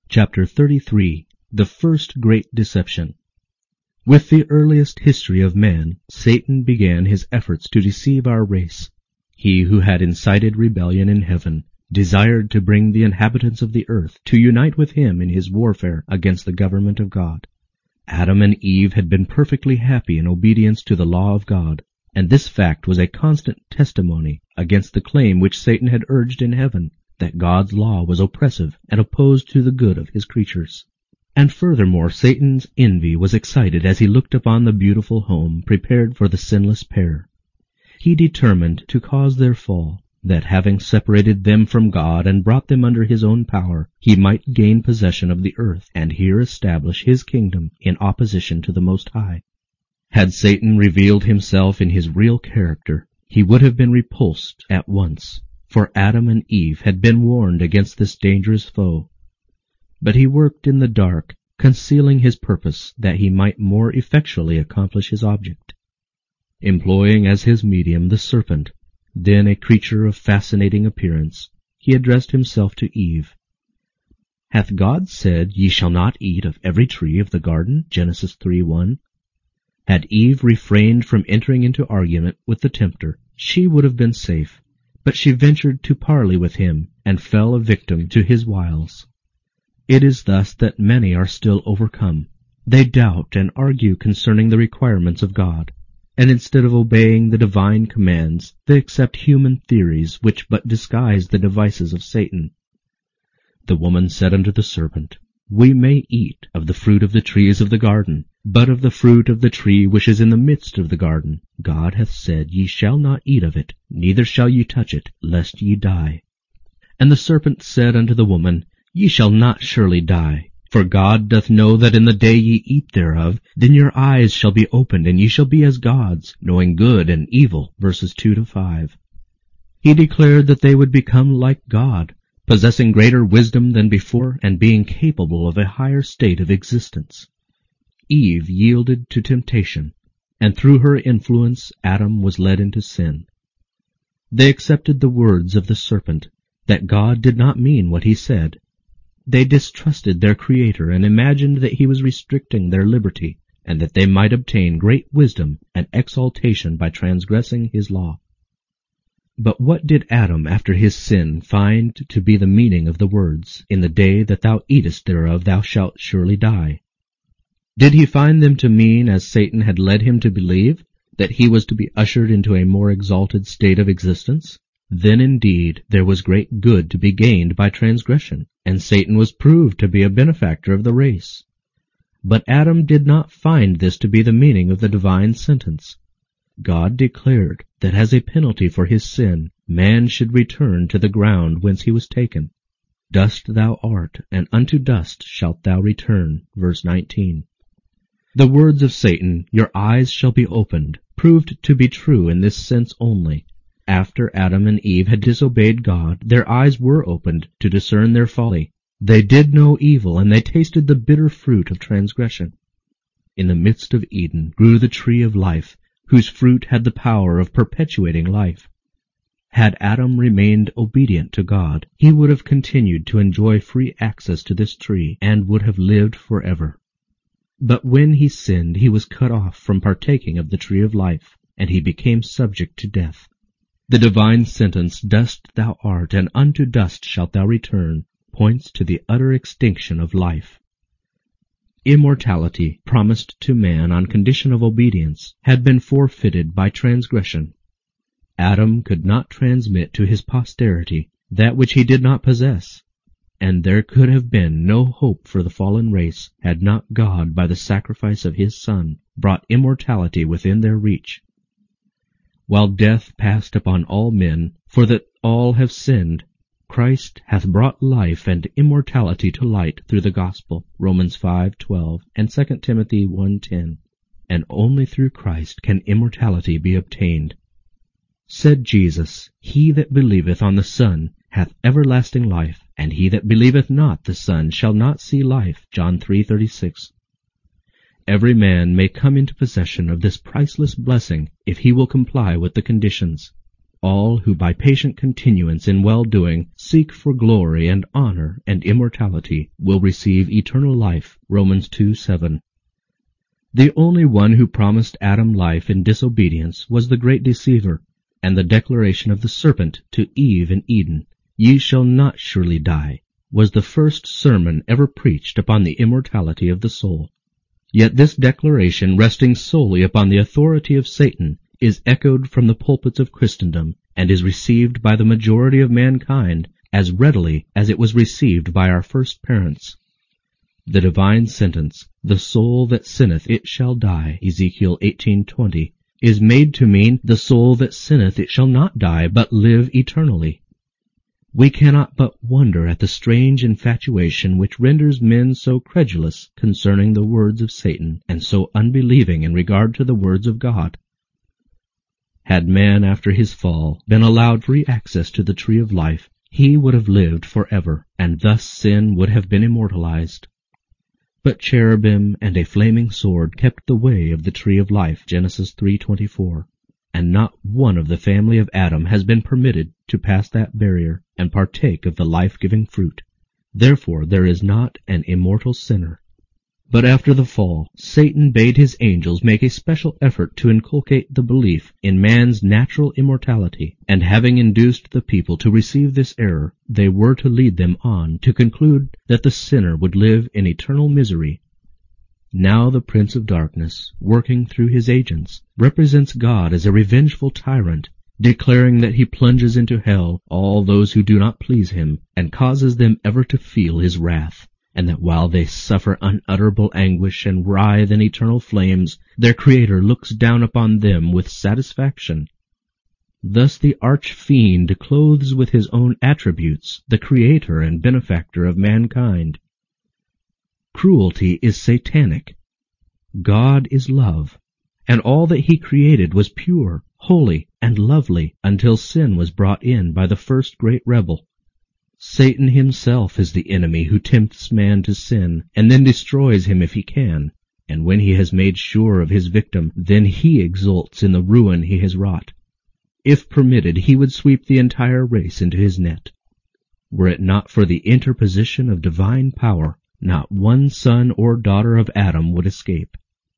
Chapter 33. The First Great Deception. With the earliest history of man, Satan began his efforts to deceive our race. He who had incited rebellion in heaven desired to bring the inhabitants of the earth to unite with him in his warfare against the government of God. Adam and Eve had been perfectly happy in obedience to the law of God, and this fact was a constant testimony against the claim which Satan had urged in heaven, that God's law was oppressive and opposed to the good of his creatures. And furthermore, Satan's envy was excited as he looked upon the beautiful home prepared for the sinless pair. He determined to cause their fall, that having separated them from God and brought them under his own power, he might gain possession of the earth and here establish his kingdom in opposition to the Most High. Had Satan revealed himself in his real character, he would have been repulsed at once, for Adam and Eve had been warned against this dangerous foe. But he worked in the dark, concealing his purpose that he might more effectually accomplish his object. Employing as his medium the serpent, then a creature of fascinating appearance, he addressed himself to Eve. "Hath God said, Ye shall not eat of every tree of the garden?" Genesis 3:1. Had Eve refrained from entering into argument with the tempter, she would have been safe, but she ventured to parley with him and fell a victim to his wiles. It is thus that many are still overcome. They doubt and argue concerning the requirements of God, and instead of obeying the divine commands, they accept human theories which but disguise the devices of Satan. The woman said unto the serpent, We may eat of the fruit of the trees of the garden, but of the fruit of the tree which is in the midst of the garden, God hath said, Ye shall not eat of it, neither shall ye touch it, lest ye die. And the serpent said unto the woman, Ye shall not surely die. For God doth know that in the day ye eat thereof, then your eyes shall be opened, and ye shall be as gods, knowing good and evil. Verses 2-5. He declared that they would become like God, possessing greater wisdom than before, and being capable of a higher state of existence. Eve yielded to temptation, and through her influence Adam was led into sin. They accepted the words of the serpent, that God did not mean what he said. They distrusted their Creator and imagined that he was restricting their liberty, and that they might obtain great wisdom and exaltation by transgressing his law. But what did Adam after his sin find to be the meaning of the words, In the day that thou eatest thereof thou shalt surely die? Did he find them to mean, as Satan had led him to believe, that he was to be ushered into a more exalted state of existence? Then indeed there was great good to be gained by transgression, and Satan was proved to be a benefactor of the race. But Adam did not find this to be the meaning of the divine sentence. God declared that as a penalty for his sin, man should return to the ground whence he was taken. Dust thou art, and unto dust shalt thou return. Verse 19. The words of Satan, Your eyes shall be opened, proved to be true in this sense only. After Adam and Eve had disobeyed God, their eyes were opened to discern their folly. They did know evil, and they tasted the bitter fruit of transgression. In the midst of Eden grew the tree of life, whose fruit had the power of perpetuating life. Had Adam remained obedient to God, he would have continued to enjoy free access to this tree, and would have lived forever. But when he sinned, he was cut off from partaking of the tree of life, and he became subject to death. The divine sentence, Dust thou art, and unto dust shalt thou return, points to the utter extinction of life. Immortality, promised to man on condition of obedience, had been forfeited by transgression. Adam could not transmit to his posterity that which he did not possess, and there could have been no hope for the fallen race had not God, by the sacrifice of his Son, brought immortality within their reach. While death passed upon all men, for that all have sinned, Christ hath brought life and immortality to light through the gospel. Romans 5:12 and 2 Timothy 1:10. And only through Christ can immortality be obtained. Said Jesus, He that believeth on the Son hath everlasting life, and he that believeth not the Son shall not see life. John 3:36. Every man may come into possession of this priceless blessing if he will comply with the conditions. all who by patient continuance in well-doing seek for glory and honor and immortality will receive eternal life. Romans 2:7. The only one who promised Adam life in disobedience was the great deceiver, and the declaration of the serpent to Eve in Eden, "Ye shall not surely die," was the first sermon ever preached upon the immortality of the soul. Yet this declaration, resting solely upon the authority of Satan, is echoed from the pulpits of Christendom, and is received by the majority of mankind as readily as it was received by our first parents. The divine sentence, "The soul that sinneth, it shall die," Ezekiel 18:20, is made to mean, "The soul that sinneth, it shall not die, but live eternally." We cannot but wonder at the strange infatuation which renders men so credulous concerning the words of Satan, and so unbelieving in regard to the words of God. Had man after his fall been allowed free access to the tree of life, he would have lived forever, and thus sin would have been immortalized. But cherubim and a flaming sword kept the way of the tree of life, Genesis 3:24, and not one of the family of Adam has been permitted to pass that barrier and partake of the life-giving fruit. Therefore there is not an immortal sinner. But after the fall, Satan bade his angels make a special effort to inculcate the belief in man's natural immortality, and having induced the people to receive this error, they were to lead them on to conclude that the sinner would live in eternal misery. Now the Prince of Darkness, working through his agents, represents God as a revengeful tyrant, declaring that he plunges into hell all those who do not please him, and causes them ever to feel his wrath, and that while they suffer unutterable anguish and writhe in eternal flames, their Creator looks down upon them with satisfaction. Thus the arch-fiend clothes with his own attributes the Creator and benefactor of mankind. Cruelty is satanic. God is love, and all that he created was pure, holy, and lovely until sin was brought in by the first great rebel. Satan himself is the enemy who tempts man to sin, and then destroys him if he can, and when he has made sure of his victim, then he exults in the ruin he has wrought. If permitted, he would sweep the entire race into his net. Were it not for the interposition of divine power, not one son or daughter of Adam would escape.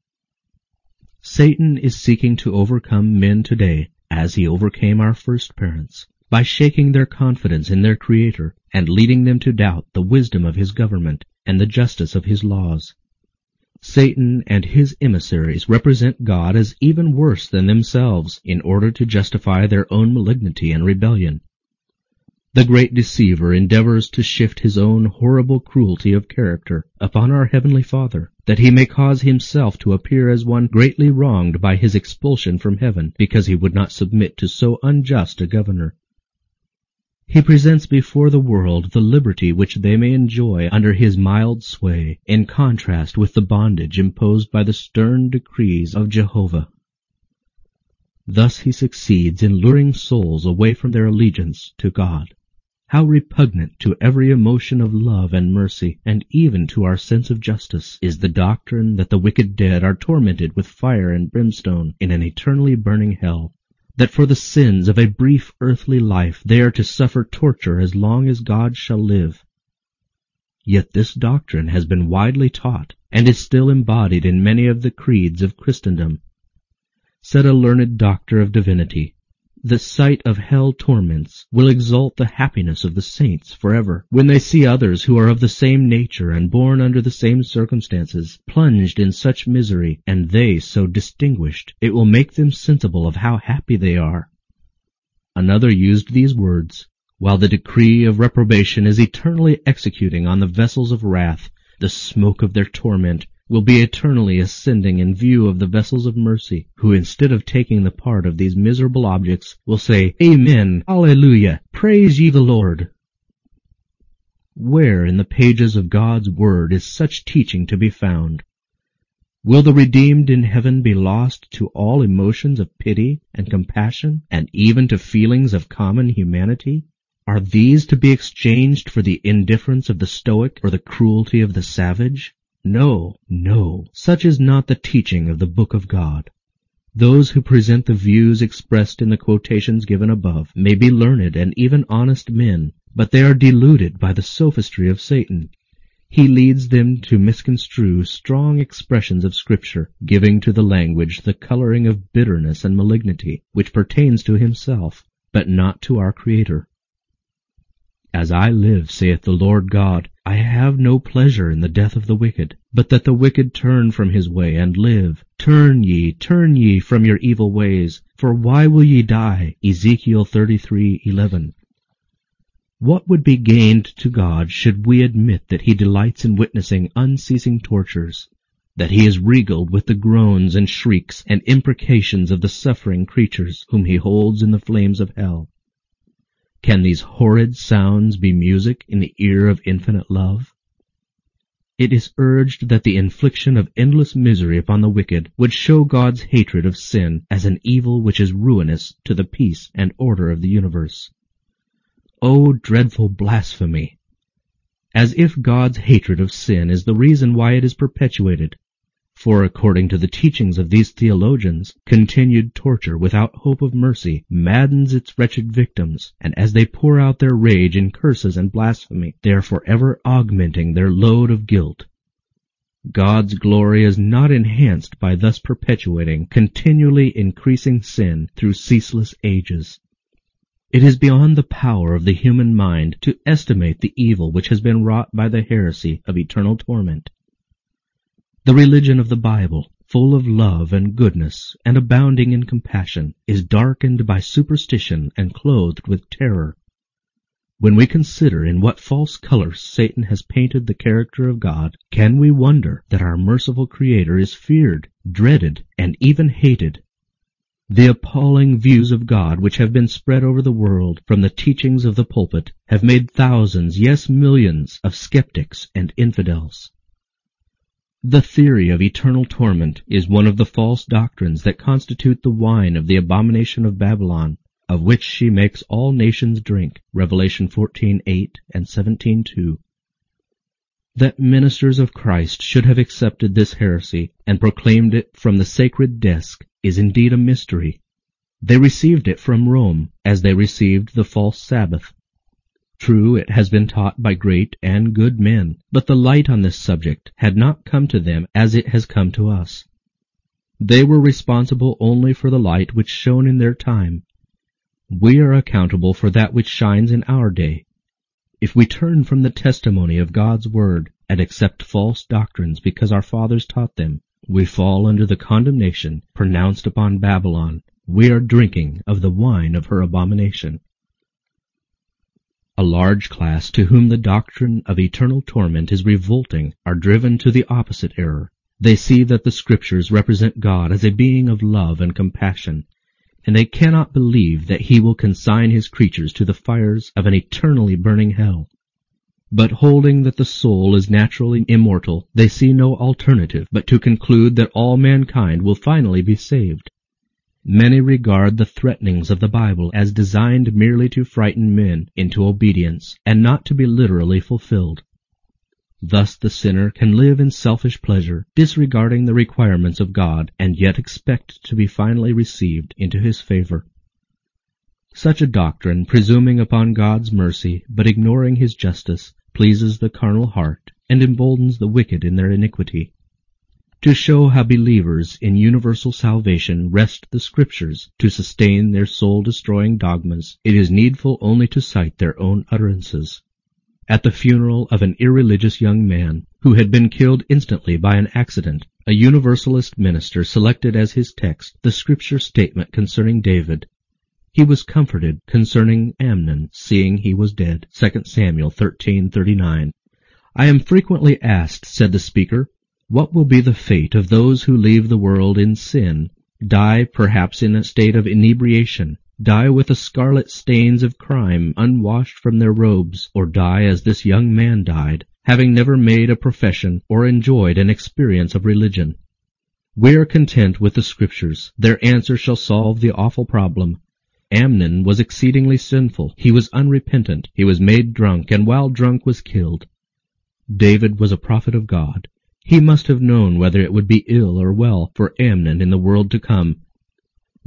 Satan is seeking to overcome men today, as he overcame our first parents, by shaking their confidence in their Creator and leading them to doubt the wisdom of his government and the justice of his laws. Satan and his emissaries represent God as even worse than themselves in order to justify their own malignity and rebellion. The great deceiver endeavors to shift his own horrible cruelty of character upon our Heavenly Father, that he may cause himself to appear as one greatly wronged by his expulsion from heaven because he would not submit to so unjust a governor. He presents before the world the liberty which they may enjoy under his mild sway, in contrast with the bondage imposed by the stern decrees of Jehovah. Thus he succeeds in luring souls away from their allegiance to God. How repugnant to every emotion of love and mercy, and even to our sense of justice, is the doctrine that the wicked dead are tormented with fire and brimstone in an eternally burning hell, that for the sins of a brief earthly life they are to suffer torture as long as God shall live. Yet this doctrine has been widely taught, and is still embodied in many of the creeds of Christendom. Said a learned doctor of divinity, "The sight of hell torments will exalt the happiness of the saints forever, when they see others who are of the same nature and born under the same circumstances, plunged in such misery, and they so distinguished, it will make them sensible of how happy they are." Another used these words, "While the decree of reprobation is eternally executing on the vessels of wrath, the smoke of their torment will be eternally ascending in view of the vessels of mercy, who instead of taking the part of these miserable objects will say, Amen, Alleluia, praise ye the Lord." Where in the pages of God's Word is such teaching to be found? Will the redeemed in heaven be lost to all emotions of pity and compassion, and even to feelings of common humanity? Are these to be exchanged for the indifference of the stoic or the cruelty of the savage? No, no, such is not the teaching of the Book of God. Those who present the views expressed in the quotations given above may be learned and even honest men, but they are deluded by the sophistry of Satan. He leads them to misconstrue strong expressions of Scripture, giving to the language the coloring of bitterness and malignity which pertains to himself, but not to our Creator. As I live, saith the Lord God, I have no pleasure in the death of the wicked, but that the wicked turn from his way and live. Turn ye from your evil ways, for why will ye die? Ezekiel 33:11. What would be gained to God should we admit that he delights in witnessing unceasing tortures, that he is regaled with the groans and shrieks and imprecations of the suffering creatures whom he holds in the flames of hell? Can these horrid sounds be music in the ear of infinite love? It is urged that the infliction of endless misery upon the wicked would show God's hatred of sin as an evil which is ruinous to the peace and order of the universe. O dreadful blasphemy! As if God's hatred of sin is the reason why it is perpetuated. For according to the teachings of these theologians, continued torture without hope of mercy maddens its wretched victims, and as they pour out their rage in curses and blasphemy, they are forever augmenting their load of guilt. God's glory is not enhanced by thus perpetuating continually increasing sin through ceaseless ages. It is beyond the power of the human mind to estimate the evil which has been wrought by the heresy of eternal torment. The religion of the Bible, full of love and goodness and abounding in compassion, is darkened by superstition and clothed with terror. When we consider in what false colors Satan has painted the character of God, can we wonder that our merciful Creator is feared, dreaded, and even hated? The appalling views of God which have been spread over the world from the teachings of the pulpit have made thousands, yes, millions, of skeptics and infidels. The theory of eternal torment is one of the false doctrines that constitute the wine of the abomination of Babylon, of which she makes all nations drink, Revelation 14:8 and 17:2. That ministers of Christ should have accepted this heresy and proclaimed it from the sacred desk is indeed a mystery. They received it from Rome, as they received the false Sabbath. True, it has been taught by great and good men, but the light on this subject had not come to them as it has come to us. They were responsible only for the light which shone in their time. We are accountable for that which shines in our day. If we turn from the testimony of God's Word and accept false doctrines because our fathers taught them, we fall under the condemnation pronounced upon Babylon. We are drinking of the wine of her abomination. A large class to whom the doctrine of eternal torment is revolting are driven to the opposite error. They see that the Scriptures represent God as a being of love and compassion, and they cannot believe that he will consign his creatures to the fires of an eternally burning hell. But holding that the soul is naturally immortal, they see no alternative but to conclude that all mankind will finally be saved. Many regard the threatenings of the Bible as designed merely to frighten men into obedience, and not to be literally fulfilled. Thus the sinner can live in selfish pleasure, disregarding the requirements of God, and yet expect to be finally received into his favor. Such a doctrine, presuming upon God's mercy, but ignoring his justice, pleases the carnal heart, and emboldens the wicked in their iniquity. To show how believers in universal salvation wrest the Scriptures to sustain their soul-destroying dogmas, it is needful only to cite their own utterances. At the funeral of an irreligious young man, who had been killed instantly by an accident, a Universalist minister selected as his text the Scripture statement concerning David. He was comforted concerning Amnon, seeing he was dead, 2 Samuel 13:39. I am frequently asked, said the speaker, what will be the fate of those who leave the world in sin, die perhaps in a state of inebriation, die with the scarlet stains of crime unwashed from their robes, or die as this young man died, having never made a profession or enjoyed an experience of religion? We are content with the Scriptures. Their answer shall solve the awful problem. Amnon was exceedingly sinful. He was unrepentant. He was made drunk, and while drunk was killed. David was a prophet of God. He must have known whether it would be ill or well for Amnon in the world to come.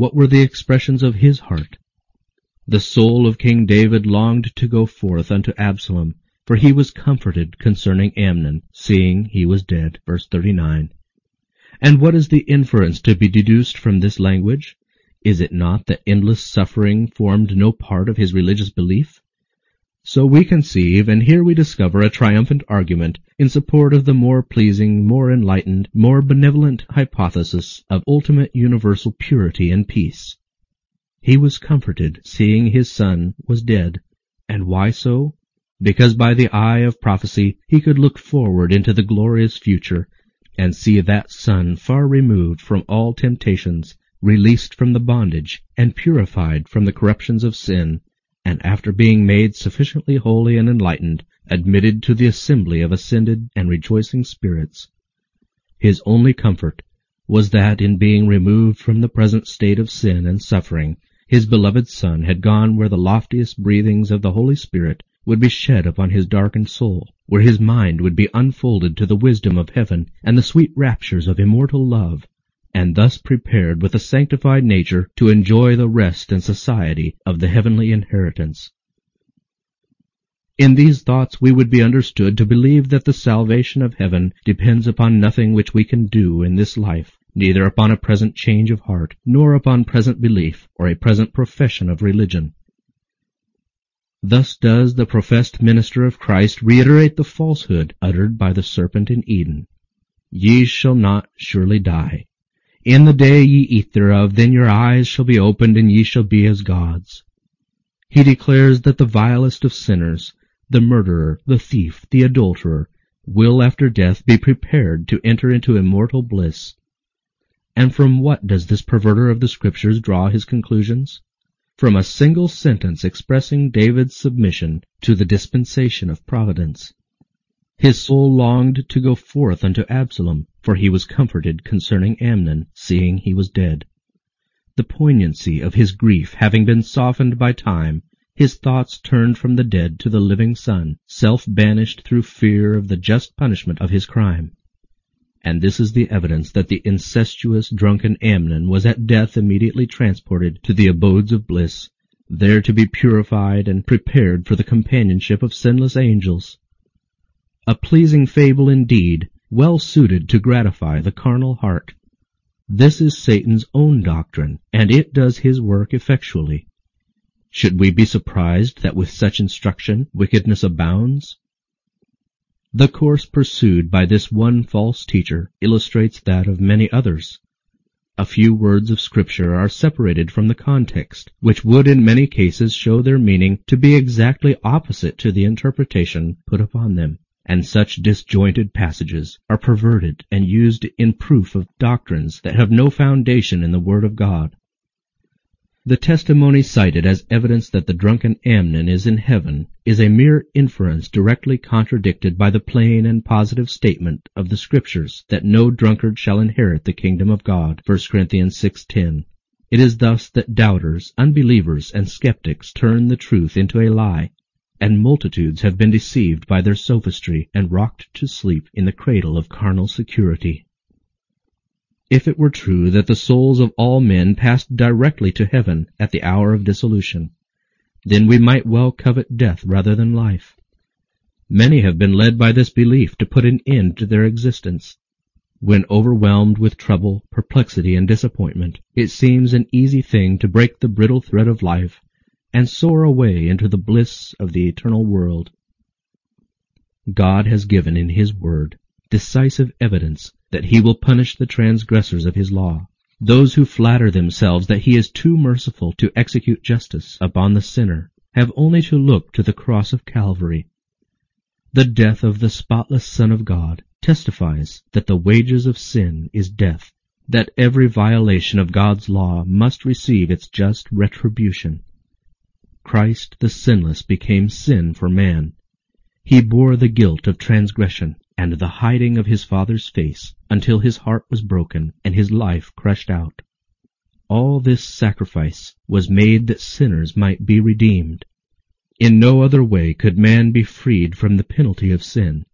What were the expressions of his heart? The soul of King David longed to go forth unto Absalom, for he was comforted concerning Amnon, seeing he was dead. Verse 39. And what is the inference to be deduced from this language? Is it not that endless suffering formed no part of his religious belief? So we conceive, and here we discover a triumphant argument in support of the more pleasing, more enlightened, more benevolent hypothesis of ultimate universal purity and peace. He was comforted, seeing his son was dead. And why so? Because by the eye of prophecy he could look forward into the glorious future, and see that son far removed from all temptations, released from the bondage, and purified from the corruptions of sin, and after being made sufficiently holy and enlightened, admitted to the assembly of ascended and rejoicing spirits. His only comfort was that in being removed from the present state of sin and suffering, his beloved Son had gone where the loftiest breathings of the Holy Spirit would be shed upon his darkened soul, where his mind would be unfolded to the wisdom of heaven and the sweet raptures of immortal love, and thus prepared with a sanctified nature to enjoy the rest and society of the heavenly inheritance. In these thoughts we would be understood to believe that the salvation of heaven depends upon nothing which we can do in this life, neither upon a present change of heart, nor upon present belief, or a present profession of religion. Thus does the professed minister of Christ reiterate the falsehood uttered by the serpent in Eden. Ye shall not surely die. In the day ye eat thereof, then your eyes shall be opened, and ye shall be as gods. He declares that the vilest of sinners, the murderer, the thief, the adulterer, will after death be prepared to enter into immortal bliss. And from what does this perverter of the Scriptures draw his conclusions? From a single sentence expressing David's submission to the dispensation of providence. His soul longed to go forth unto Absalom, for he was comforted concerning Amnon, seeing he was dead. The poignancy of his grief having been softened by time, his thoughts turned from the dead to the living son, self-banished through fear of the just punishment of his crime. And this is the evidence that the incestuous, drunken Amnon was at death immediately transported to the abodes of bliss, there to be purified and prepared for the companionship of sinless angels. A pleasing fable indeed, well suited to gratify the carnal heart. This is Satan's own doctrine, and it does his work effectually. Should we be surprised that with such instruction wickedness abounds? The course pursued by this one false teacher illustrates that of many others. A few words of Scripture are separated from the context, which would in many cases show their meaning to be exactly opposite to the interpretation put upon them, and such disjointed passages are perverted and used in proof of doctrines that have no foundation in the Word of God. The testimony cited as evidence that the drunken Amnon is in heaven is a mere inference directly contradicted by the plain and positive statement of the Scriptures that no drunkard shall inherit the kingdom of God. 1 Corinthians 6:10. It is thus that doubters, unbelievers, and skeptics turn the truth into a lie, and multitudes have been deceived by their sophistry and rocked to sleep in the cradle of carnal security. If it were true that the souls of all men passed directly to heaven at the hour of dissolution, then we might well covet death rather than life. Many have been led by this belief to put an end to their existence. When overwhelmed with trouble, perplexity, and disappointment, it seems an easy thing to break the brittle thread of life and soar away into the bliss of the eternal world. God has given in His Word decisive evidence that He will punish the transgressors of His law. Those who flatter themselves that He is too merciful to execute justice upon the sinner have only to look to the cross of Calvary. The death of the spotless Son of God testifies that the wages of sin is death, that every violation of God's law must receive its just retribution. Christ the sinless became sin for man. He bore the guilt of transgression and the hiding of His Father's face until His heart was broken and His life crushed out. All this sacrifice was made that sinners might be redeemed. In no other way could man be freed from the penalty of sin,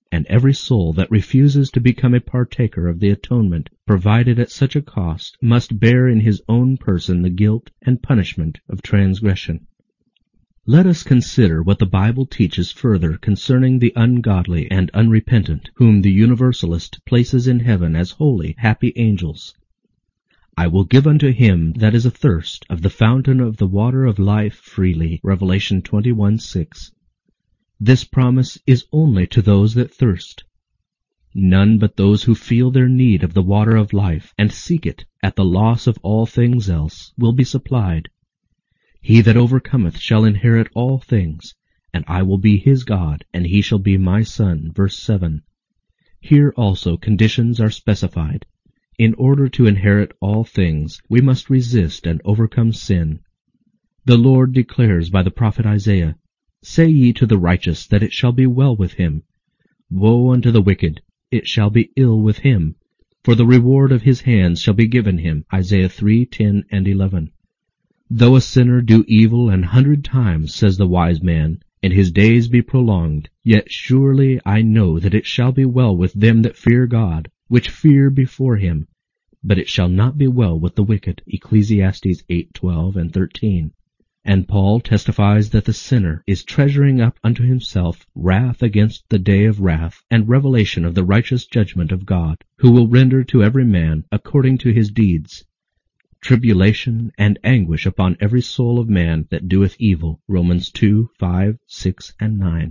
and every soul that refuses to become a partaker of the atonement provided at such a cost must bear in his own person the guilt and punishment of transgression. Let us consider what the Bible teaches further concerning the ungodly and unrepentant, whom the Universalist places in heaven as holy, happy angels. I will give unto him that is athirst of the fountain of the water of life freely. Revelation 21:6. This promise is only to those that thirst. None but those who feel their need of the water of life and seek it at the loss of all things else will be supplied. He that overcometh shall inherit all things, and I will be his God, and he shall be my son. Verse 7. Here also conditions are specified. In order to inherit all things, we must resist and overcome sin. The Lord declares by the prophet Isaiah, Say ye to the righteous that it shall be well with him. Woe unto the wicked, it shall be ill with him, for the reward of his hands shall be given him. Isaiah 3:10 and 11. Though a sinner do evil 100 times, says the wise man, and his days be prolonged, yet surely I know that it shall be well with them that fear God, which fear before him, but it shall not be well with the wicked. Ecclesiastes 8:12 and 13. And Paul testifies that the sinner is treasuring up unto himself wrath against the day of wrath and revelation of the righteous judgment of God, who will render to every man according to his deeds. Tribulation and anguish upon every soul of man that doeth evil. Romans 2:5, 6, and 9.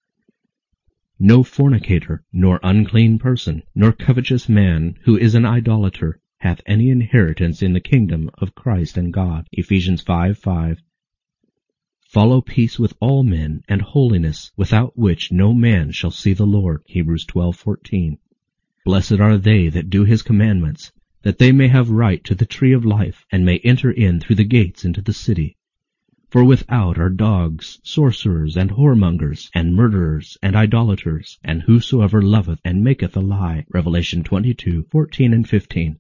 No fornicator, nor unclean person, nor covetous man who is an idolater hath any inheritance in the kingdom of Christ and God. Ephesians 5:5. Follow peace with all men and holiness, without which no man shall see the Lord. Hebrews 12:14. Blessed are they that do his commandments, that they may have right to the tree of life, and may enter in through the gates into the city. For without are dogs, sorcerers, and whoremongers, and murderers, and idolaters, and whosoever loveth and maketh a lie. Revelation 22:14 and 15.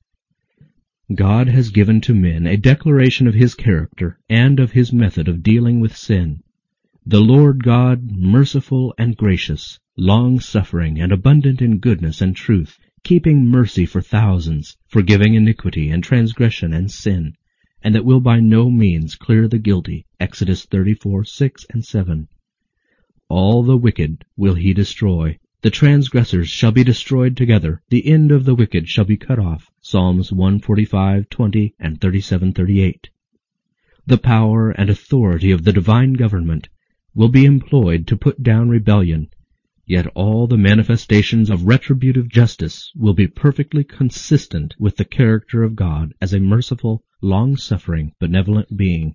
God has given to men a declaration of his character and of his method of dealing with sin. The Lord God, merciful and gracious, long-suffering and abundant in goodness and truth, keeping mercy for thousands, forgiving iniquity and transgression and sin, and that will by no means clear the guilty. Exodus 34:6 and 7. All the wicked will he destroy. The transgressors shall be destroyed together. The end of the wicked shall be cut off. Psalms 145:20 and 37:38. The power and authority of the divine government will be employed to put down rebellion, yet all the manifestations of retributive justice will be perfectly consistent with the character of God as a merciful, long-suffering, benevolent being.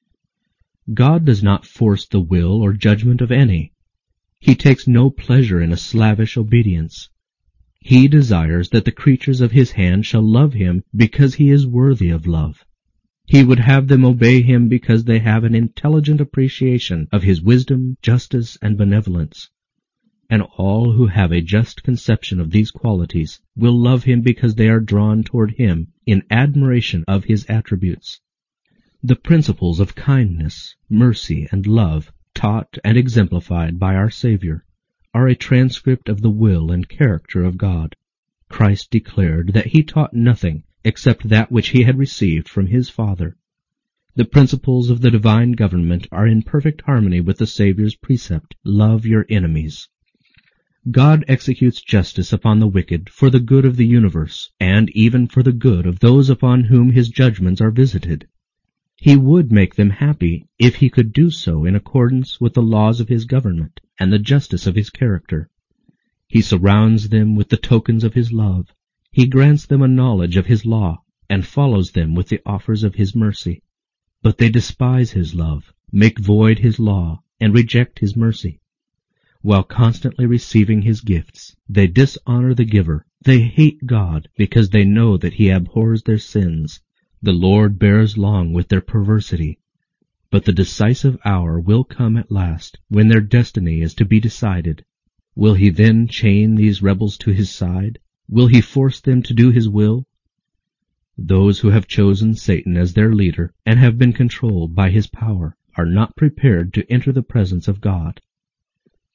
God does not force the will or judgment of any. He takes no pleasure in a slavish obedience. He desires that the creatures of his hand shall love him because he is worthy of love. He would have them obey him because they have an intelligent appreciation of his wisdom, justice, and benevolence. And all who have a just conception of these qualities will love him because they are drawn toward him in admiration of his attributes. The principles of kindness, mercy, and love, taught and exemplified by our Savior, are a transcript of the will and character of God. Christ declared that he taught nothing except that which he had received from his Father. The principles of the divine government are in perfect harmony with the Savior's precept, love your enemies. God executes justice upon the wicked for the good of the universe, and even for the good of those upon whom his judgments are visited. He would make them happy if he could do so in accordance with the laws of his government and the justice of his character. He surrounds them with the tokens of his love. He grants them a knowledge of his law, and follows them with the offers of his mercy. But they despise his love, make void his law, and reject his mercy. While constantly receiving his gifts, they dishonor the giver. They hate God because they know that he abhors their sins. The Lord bears long with their perversity. But the decisive hour will come at last, when their destiny is to be decided. Will he then chain these rebels to his side? Will he force them to do his will? Those who have chosen Satan as their leader and have been controlled by his power are not prepared to enter the presence of God.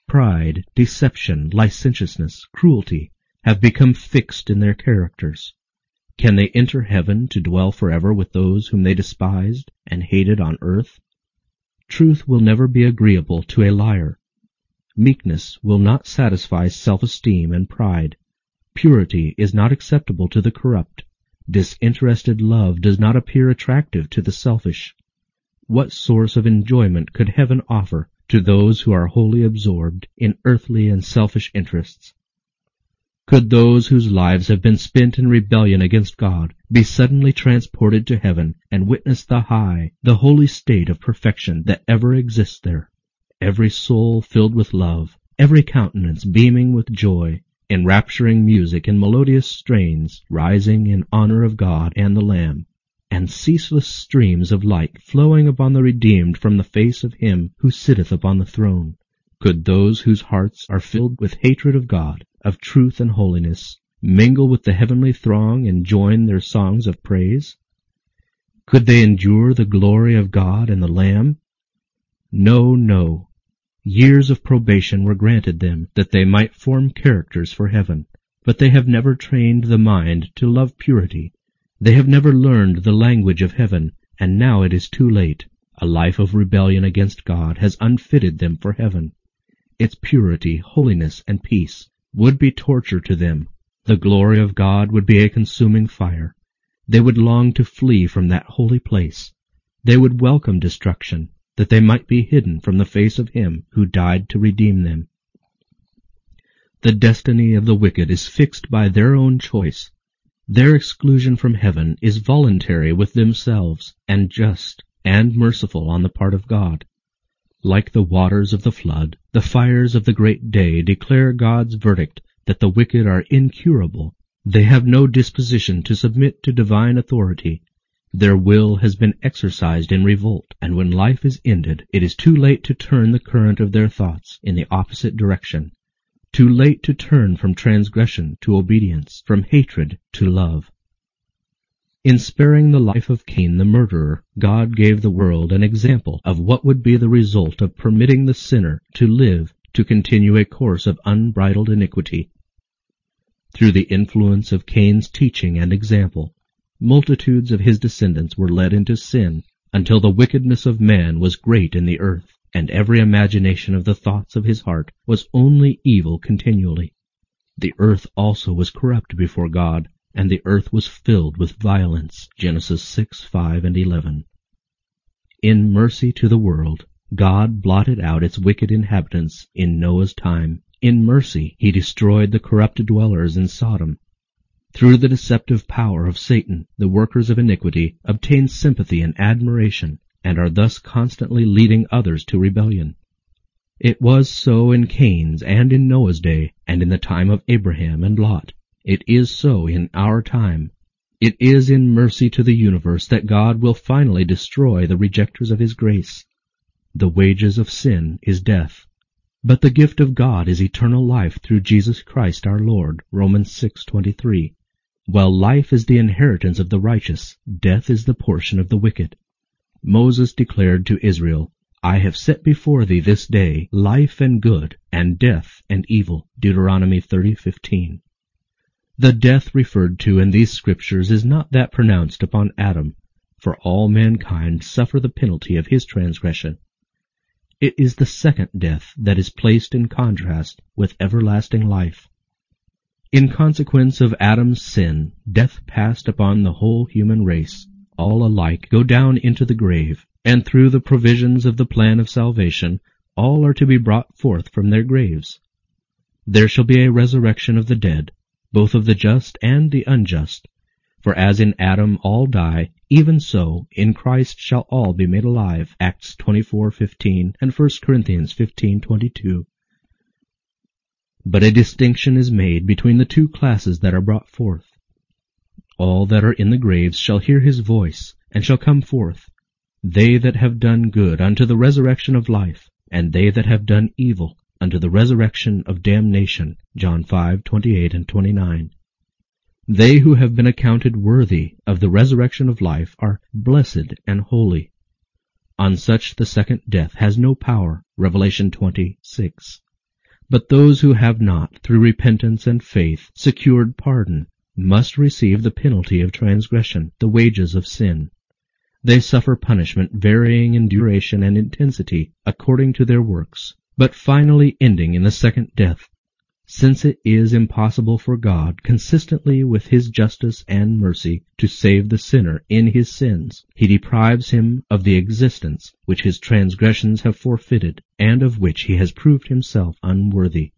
Pride, deception, licentiousness, cruelty have become fixed in their characters. Can they enter heaven to dwell forever with those whom they despised and hated on earth? Truth will never be agreeable to a liar. Meekness will not satisfy self-esteem and pride. Purity is not acceptable to the corrupt. Disinterested love does not appear attractive to the selfish. What source of enjoyment could heaven offer to those who are wholly absorbed in earthly and selfish interests? Could those whose lives have been spent in rebellion against God be suddenly transported to heaven and witness the high, the holy state of perfection that ever exists there? Every soul filled with love, every countenance beaming with joy, enrapturing music and melodious strains rising in honor of God and the Lamb, and ceaseless streams of light flowing upon the redeemed from the face of Him who sitteth upon the throne. Could those whose hearts are filled with hatred of God, of truth and holiness, mingle with the heavenly throng and join their songs of praise? Could they endure the glory of God and the Lamb? No, no. Years of probation were granted them, that they might form characters for heaven. But they have never trained the mind to love purity. They have never learned the language of heaven, and now it is too late. A life of rebellion against God has unfitted them for heaven. Its purity, holiness, and peace would be torture to them. The glory of God would be a consuming fire. They would long to flee from that holy place. They would welcome destruction, that they might be hidden from the face of Him who died to redeem them. The destiny of the wicked is fixed by their own choice. Their exclusion from heaven is voluntary with themselves, and just and merciful on the part of God. Like the waters of the flood, the fires of the great day declare God's verdict that the wicked are incurable. They have no disposition to submit to divine authority. Their will has been exercised in revolt, and when life is ended, it is too late to turn the current of their thoughts in the opposite direction, too late to turn from transgression to obedience, from hatred to love. In sparing the life of Cain the murderer, God gave the world an example of what would be the result of permitting the sinner to live to continue a course of unbridled iniquity. Through the influence of Cain's teaching and example, multitudes of his descendants were led into sin until the wickedness of man was great in the earth, and every imagination of the thoughts of his heart was only evil continually. The earth also was corrupt before God, and the earth was filled with violence. Genesis 6:5 and 11. In mercy to the world, God blotted out its wicked inhabitants in Noah's time. In mercy, He destroyed the corrupt dwellers in Sodom. Through the deceptive power of Satan, the workers of iniquity obtain sympathy and admiration, and are thus constantly leading others to rebellion. It was so in Cain's and in Noah's day, and in the time of Abraham and Lot. It is so in our time. It is in mercy to the universe that God will finally destroy the rejectors of His grace. The wages of sin is death, but the gift of God is eternal life through Jesus Christ our Lord. Romans 6:23. While life is the inheritance of the righteous, death is the portion of the wicked. Moses declared to Israel, I have set before thee this day life and good, and death and evil. Deuteronomy 30:15. The death referred to in these scriptures is not that pronounced upon Adam, for all mankind suffer the penalty of his transgression. It is the second death that is placed in contrast with everlasting life. In consequence of Adam's sin, death passed upon the whole human race. All alike go down into the grave, and through the provisions of the plan of salvation, all are to be brought forth from their graves. There shall be a resurrection of the dead, both of the just and the unjust. For as in Adam all die, even so in Christ shall all be made alive. Acts 24:15 and 1 Corinthians 15:22. But a distinction is made between the two classes that are brought forth. All that are in the graves shall hear His voice, and shall come forth, they that have done good unto the resurrection of life, and they that have done evil unto the resurrection of damnation. John 5:28 and 29. They who have been accounted worthy of the resurrection of life are blessed and holy. On such the second death has no power. Revelation 20:6. But those who have not, through repentance and faith, secured pardon, must receive the penalty of transgression, the wages of sin. They suffer punishment varying in duration and intensity according to their works, but finally ending in the second death. Since it is impossible for God, consistently with his justice and mercy, to save the sinner in his sins, he deprives him of the existence which his transgressions have forfeited, and of which he has proved himself unworthy.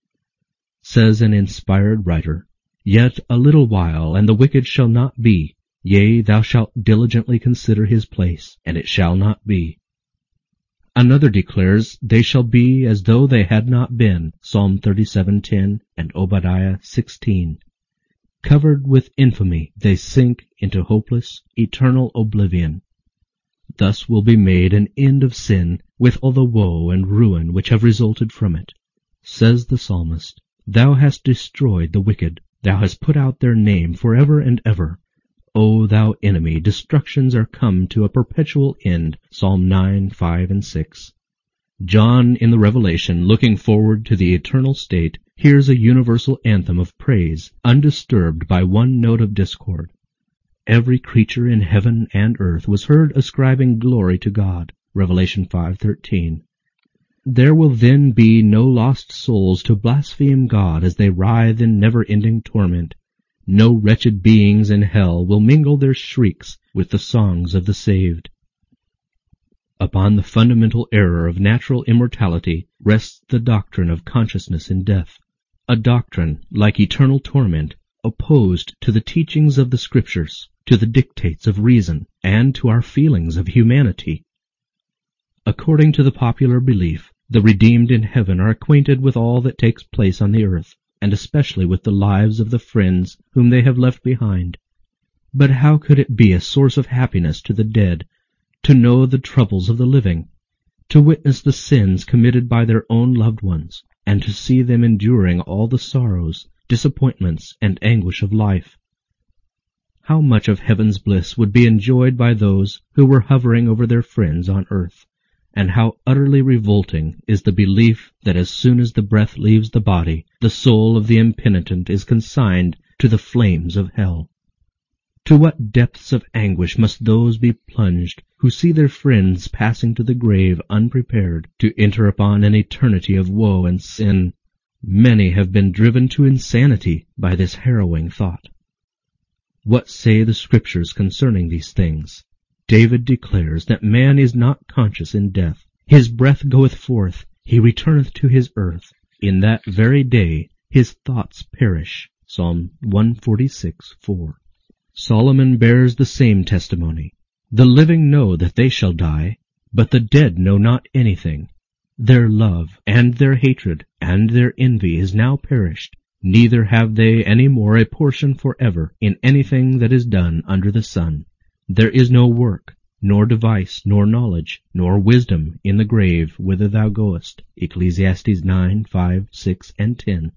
Says an inspired writer, "Yet a little while, and the wicked shall not be. Yea, thou shalt diligently consider his place, and it shall not be." Another declares, "They shall be as though they had not been," Psalm 37:10 and Obadiah 16. Covered with infamy, they sink into hopeless, eternal oblivion. Thus will be made an end of sin, with all the woe and ruin which have resulted from it. Says the psalmist, "Thou hast destroyed the wicked, thou hast put out their name forever and ever. O thou enemy, destructions are come to a perpetual end." Psalm 9, 5, and 6. John, in the Revelation, looking forward to the eternal state, hears a universal anthem of praise, undisturbed by one note of discord. Every creature in heaven and earth was heard ascribing glory to God. Revelation 5:13. There will then be no lost souls to blaspheme God as they writhe in never-ending torment. No wretched beings in hell will mingle their shrieks with the songs of the saved. Upon the fundamental error of natural immortality rests the doctrine of consciousness in death, a doctrine, like eternal torment, opposed to the teachings of the Scriptures, to the dictates of reason, and to our feelings of humanity. According to the popular belief, the redeemed in heaven are acquainted with all that takes place on the earth, and especially with the lives of the friends whom they have left behind. But how could it be a source of happiness to the dead to know the troubles of the living, to witness the sins committed by their own loved ones, and to see them enduring all the sorrows, disappointments, and anguish of life? How much of heaven's bliss would be enjoyed by those who were hovering over their friends on earth, and how utterly revolting is the belief that as soon as the breath leaves the body, the soul of the impenitent is consigned to the flames of hell. To what depths of anguish must those be plunged who see their friends passing to the grave unprepared to enter upon an eternity of woe and sin. Many have been driven to insanity by this harrowing thought. What say the Scriptures concerning these things? David declares that man is not conscious in death. His breath goeth forth, he returneth to his earth. In that very day his thoughts perish. Psalm 146:4. Solomon bears the same testimony. The living know that they shall die, but the dead know not anything. Their love, and their hatred, and their envy is now perished, neither have they any more a portion forever in anything that is done under the sun. There is no work, nor device, nor knowledge, nor wisdom in the grave whither thou goest. Ecclesiastes 9, 5, 6, and 10.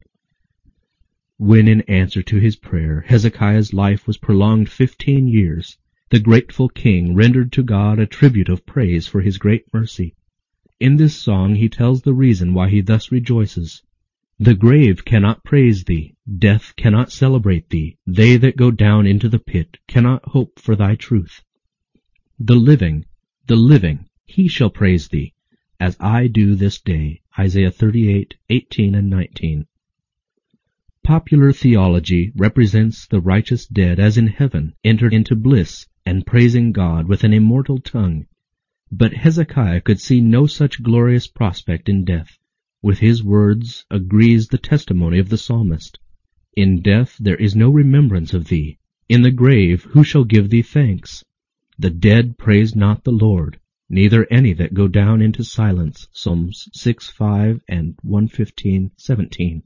When in answer to his prayer Hezekiah's life was prolonged 15 years, the grateful king rendered to God a tribute of praise for his great mercy. In this song he tells the reason why he thus rejoices. The grave cannot praise thee, death cannot celebrate thee, they that go down into the pit cannot hope for thy truth. The living, he shall praise thee, as I do this day. Isaiah 38:18 and 19. Popular theology represents the righteous dead as in heaven, entered into bliss, and praising God with an immortal tongue. But Hezekiah could see no such glorious prospect in death. With his words agrees the testimony of the psalmist. In death there is no remembrance of thee. In the grave who shall give thee thanks? The dead praise not the Lord, neither any that go down into silence. Psalms 6:5 and 115:17.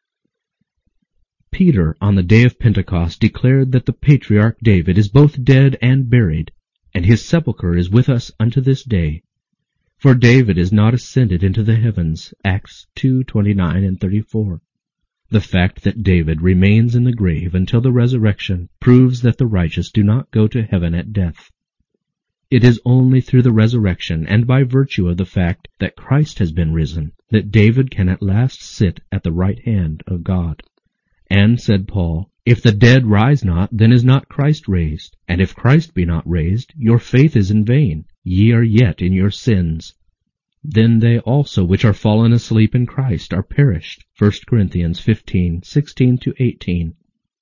Peter, on the day of Pentecost, declared that the patriarch David is both dead and buried, and his sepulchre is with us unto this day. For David is not ascended into the heavens, Acts 2:29 and 34. The fact that David remains in the grave until the resurrection proves that the righteous do not go to heaven at death. It is only through the resurrection and by virtue of the fact that Christ has been risen that David can at last sit at the right hand of God. And, said Paul, if the dead rise not, then is not Christ raised. And if Christ be not raised, your faith is in vain. Ye are yet in your sins. Then they also which are fallen asleep in Christ are perished. 1 Corinthians 15:16-18.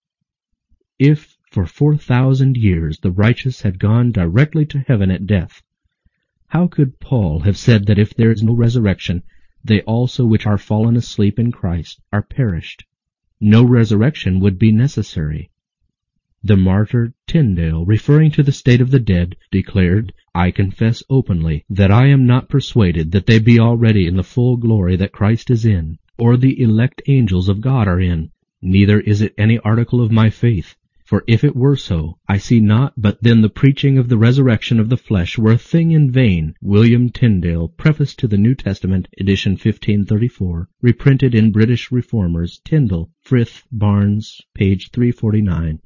If for 4,000 years the righteous had gone directly to heaven at death, how could Paul have said that if there is no resurrection, they also which are fallen asleep in Christ are perished? No resurrection would be necessary. The martyr Tyndale, referring to the state of the dead, declared, I confess openly that I am not persuaded that they be already in the full glory that Christ is in, or the elect angels of God are in, neither is it any article of my faith. For if it were so, I see not but then the preaching of the resurrection of the flesh were a thing in vain. William Tyndale, Preface to the New Testament, edition 1534, reprinted in British Reformers, Tyndall, Frith, Barnes, page 349.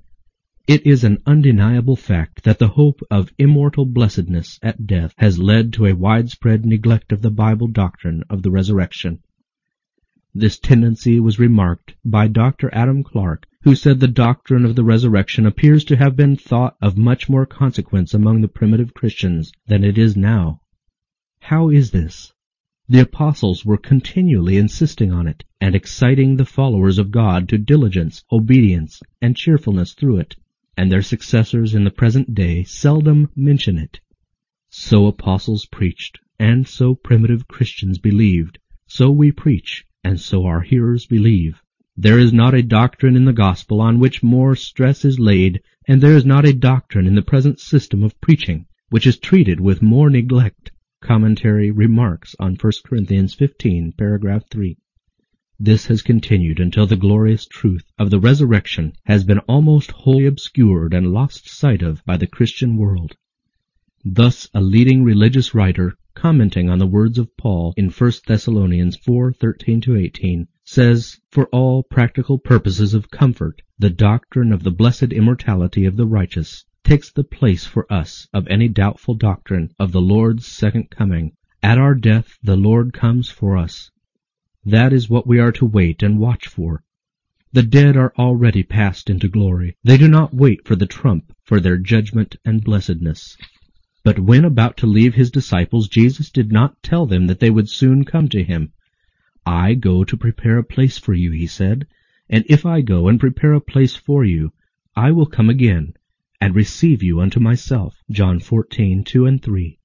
It is an undeniable fact that the hope of immortal blessedness at death has led to a widespread neglect of the Bible doctrine of the resurrection. This tendency was remarked by Dr. Adam Clarke, who said the doctrine of the resurrection appears to have been thought of much more consequence among the primitive Christians than it is now. How is this? The apostles were continually insisting on it, and exciting the followers of God to diligence, obedience, and cheerfulness through it, and their successors in the present day seldom mention it. So apostles preached, and so primitive Christians believed, so we preach, and so our hearers believe. There is not a doctrine in the gospel on which more stress is laid, and there is not a doctrine in the present system of preaching which is treated with more neglect. Commentary remarks on 1 Corinthians 15, paragraph 3. This has continued until the glorious truth of the resurrection has been almost wholly obscured and lost sight of by the Christian world. Thus a leading religious writer, commenting on the words of Paul in 1 Thessalonians 4:13-18, says, for all practical purposes of comfort, the doctrine of the blessed immortality of the righteous takes the place for us of any doubtful doctrine of the Lord's second coming. At our death the Lord comes for us. That is what we are to wait and watch for. The dead are already passed into glory. They do not wait for the trump for their judgment and blessedness. But when about to leave his disciples, Jesus did not tell them that they would soon come to him. I go to prepare a place for you, he said, and if I go and prepare a place for you, I will come again, and receive you unto myself. John 14:2-3.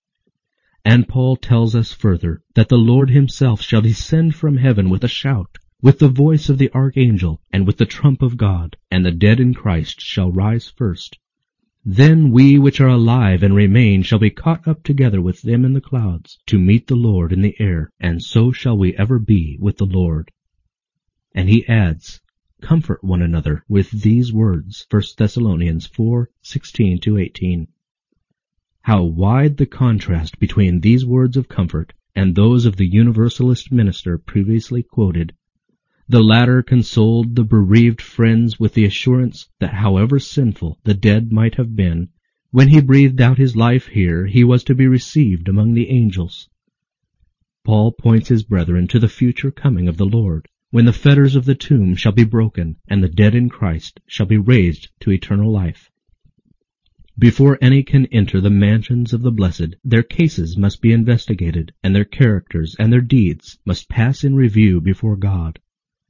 And Paul tells us further that the Lord himself shall descend from heaven with a shout, with the voice of the archangel, and with the trump of God, and the dead in Christ shall rise first. Then we which are alive and remain shall be caught up together with them in the clouds, to meet the Lord in the air, and so shall we ever be with the Lord. And he adds, comfort one another with these words, 1 Thessalonians 4:16-18. How wide the contrast between these words of comfort and those of the Universalist minister previously quoted. The latter consoled the bereaved friends with the assurance that however sinful the dead might have been, when he breathed out his life here, he was to be received among the angels. Paul points his brethren to the future coming of the Lord, when the fetters of the tomb shall be broken, and the dead in Christ shall be raised to eternal life. Before any can enter the mansions of the blessed, their cases must be investigated, and their characters and their deeds must pass in review before God.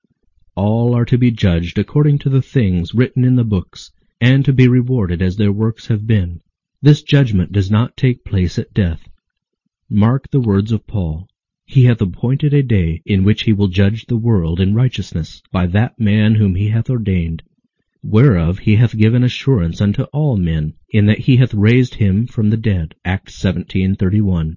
All are to be judged according to the things written in the books, and to be rewarded as their works have been. This judgment does not take place at death. Mark the words of Paul. He hath appointed a day in which he will judge the world in righteousness by that man whom he hath ordained, whereof he hath given assurance unto all men, in that he hath raised him from the dead. Acts 17:31.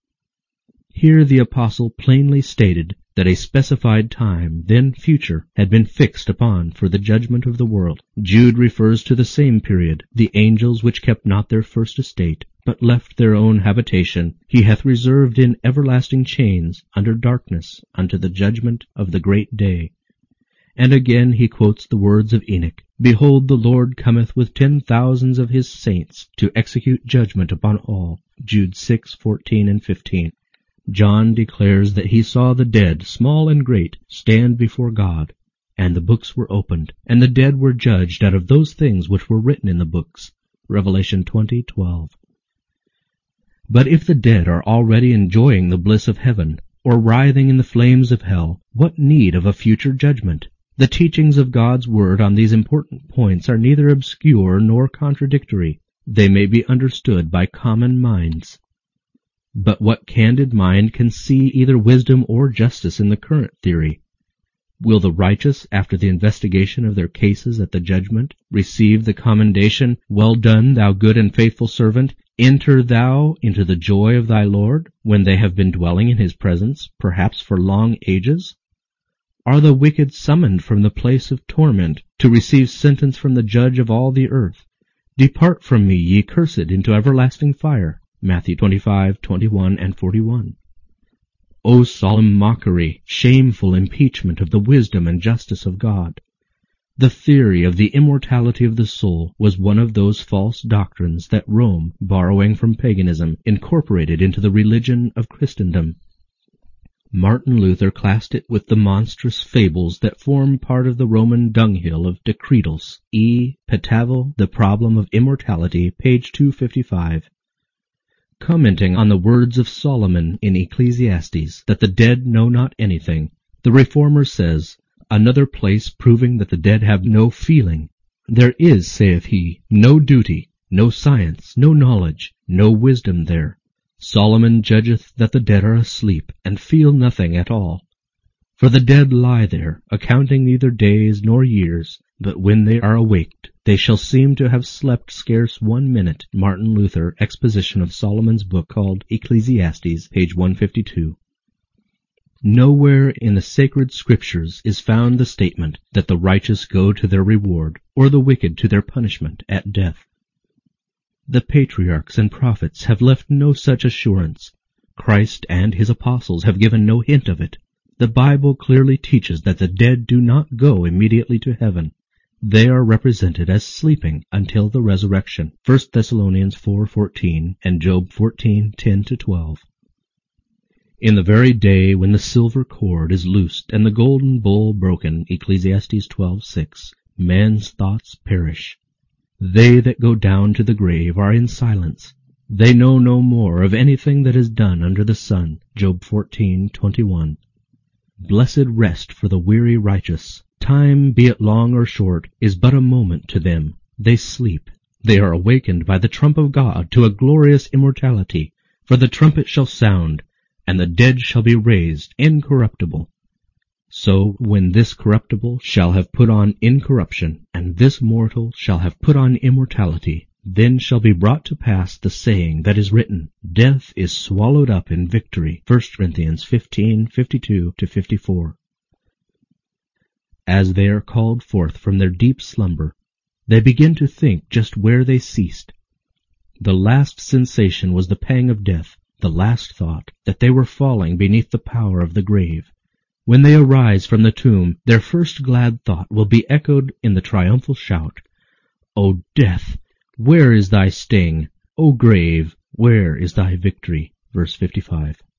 Here the apostle plainly stated that a specified time, then future, had been fixed upon for the judgment of the world. Jude refers to the same period. The angels which kept not their first estate, but left their own habitation, he hath reserved in everlasting chains under darkness unto the judgment of the great day. And again he quotes the words of Enoch, Behold, the Lord cometh with 10,000s of his saints to execute judgment upon all. Jude 6:14-15. John declares that he saw the dead, small and great, stand before God, and the books were opened, and the dead were judged out of those things which were written in the books. Revelation 20:12. But if the dead are already enjoying the bliss of heaven, or writhing in the flames of hell, what need of a future judgment? The teachings of God's Word on these important points are neither obscure nor contradictory. They may be understood by common minds. But what candid mind can see either wisdom or justice in the current theory? Will the righteous, after the investigation of their cases at the judgment, receive the commendation, "Well done, thou good and faithful servant, enter thou into the joy of thy Lord," when they have been dwelling in his presence, perhaps for long ages? Are the wicked summoned from the place of torment to receive sentence from the judge of all the earth? "Depart from me, ye cursed, into everlasting fire." Matthew 25:21 and 41. O solemn mockery, shameful impeachment of the wisdom and justice of God! The theory of the immortality of the soul was one of those false doctrines that Rome, borrowing from paganism, incorporated into the religion of Christendom. Martin Luther classed it with the monstrous fables that form part of the Roman dunghill of Decretals. E. Petavel, The Problem of Immortality, page 255. Commenting on the words of Solomon in Ecclesiastes, that the dead know not anything, the Reformer says, "Another place proving that the dead have no feeling. There is, saith he, no duty, no science, no knowledge, no wisdom there. Solomon judgeth that the dead are asleep, and feel nothing at all. For the dead lie there, accounting neither days nor years, but when they are awaked, they shall seem to have slept scarce 1 minute." Martin Luther, Exposition of Solomon's book called Ecclesiastes, page 152. Nowhere in the sacred scriptures is found the statement that the righteous go to their reward, or the wicked to their punishment at death. The patriarchs and prophets have left no such assurance. Christ and his apostles have given no hint of it. The Bible clearly teaches that the dead do not go immediately to heaven. They are represented as sleeping until the resurrection. 1 Thessalonians 4:14 and Job 14:10-12. In the very day when the silver cord is loosed and the golden bowl broken, Ecclesiastes 12:6, man's thoughts perish. They that go down to the grave are in silence. They know no more of anything that is done under the sun, Job 14:21. Blessed rest for the weary righteous. Time, be it long or short, is but a moment to them. They sleep. They are awakened by the trump of God to a glorious immortality. For the trumpet shall sound, and the dead shall be raised incorruptible. So when this corruptible shall have put on incorruption, and this mortal shall have put on immortality, then shall be brought to pass the saying that is written, "Death is swallowed up in victory." 1 Corinthians 15:52-54. As they are called forth from their deep slumber, they begin to think just where they ceased. The last sensation was the pang of death, the last thought that they were falling beneath the power of the grave. When they arise from the tomb, their first glad thought will be echoed in the triumphal shout, "O death, where is thy sting? O grave, where is thy victory?" Verse 55.